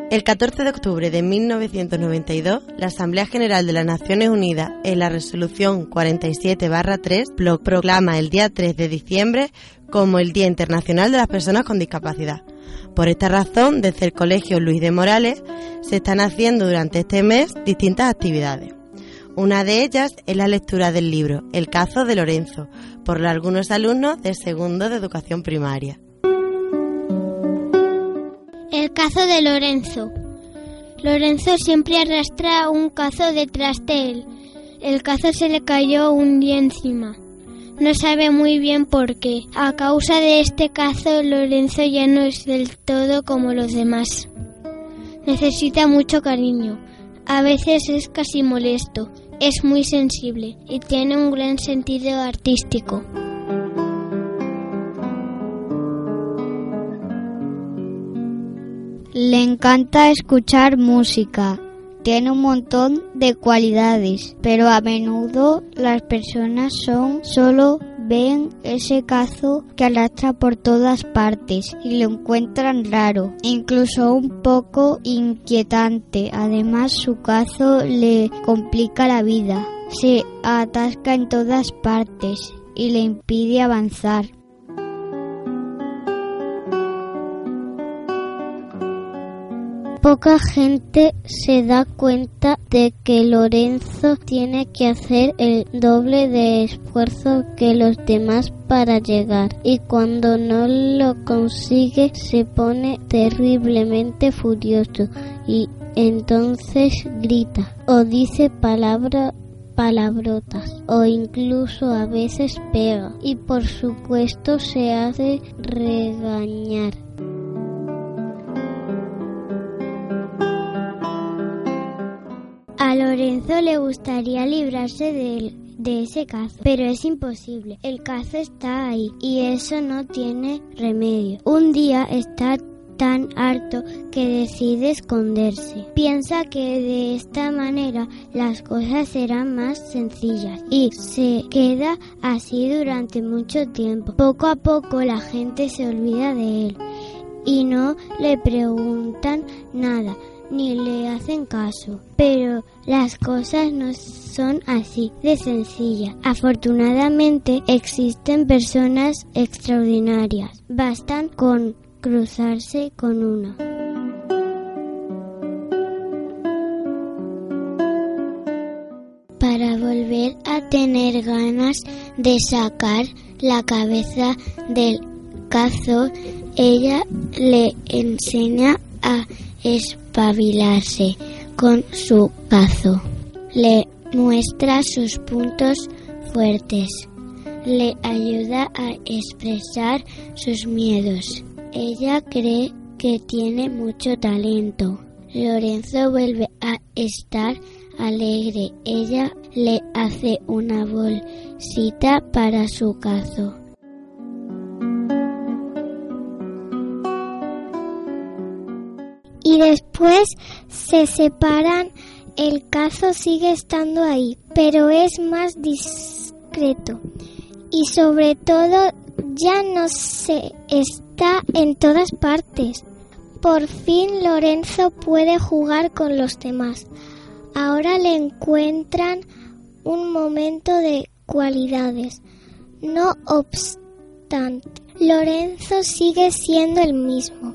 El 14 de octubre de 1992, la Asamblea General de las Naciones Unidas, en la resolución 47/3, proclama el día 3 de diciembre como el Día Internacional de las Personas con Discapacidad. Por esta razón, desde el Colegio Luis de Morales, se están haciendo durante este mes distintas actividades. Una de ellas es la lectura del libro El caso de Lorenzo, por algunos alumnos del segundo de educación primaria. El caso de Lorenzo. Lorenzo siempre arrastra un cazo detrás de él. El cazo se le cayó un día encima. No sabe muy bien por qué. A causa de este cazo, Lorenzo ya no es del todo como los demás. Necesita mucho cariño. A veces es casi molesto. Es muy sensible y tiene un gran sentido artístico. Le encanta escuchar música. Tiene un montón de cualidades, pero a menudo las personas solo ven ese cazo que arrastra por todas partes y lo encuentran raro, incluso un poco inquietante. Además, su cazo le complica la vida. Se atasca en todas partes y le impide avanzar. Poca gente se da cuenta de que Lorenzo tiene que hacer el doble de esfuerzo que los demás para llegar, y cuando no lo consigue se pone terriblemente furioso y entonces grita o dice palabrotas o incluso a veces pega y por supuesto se hace regañar. A Lorenzo le gustaría librarse de ese cazo, pero es imposible. El cazo está ahí y eso no tiene remedio. Un día está tan harto que decide esconderse. Piensa que de esta manera las cosas serán más sencillas y se queda así durante mucho tiempo. Poco a poco la gente se olvida de él y no le preguntan nada ni le hacen caso, pero las cosas no son así de sencillas. Afortunadamente existen personas extraordinarias, bastan con cruzarse con una. Para volver a tener ganas de sacar la cabeza del cazo, ella le enseña a espabilarse con su cazo. Le muestra sus puntos fuertes. Le ayuda a expresar sus miedos. Ella cree que tiene mucho talento. Lorenzo vuelve a estar alegre. Ella le hace una bolsita para su cazo. Y después se separan. El cazo sigue estando ahí, pero es más discreto. Y sobre todo ya no se está en todas partes. Por fin Lorenzo puede jugar con los demás. Ahora le encuentran un momento de cualidades. No obstante, Lorenzo sigue siendo el mismo.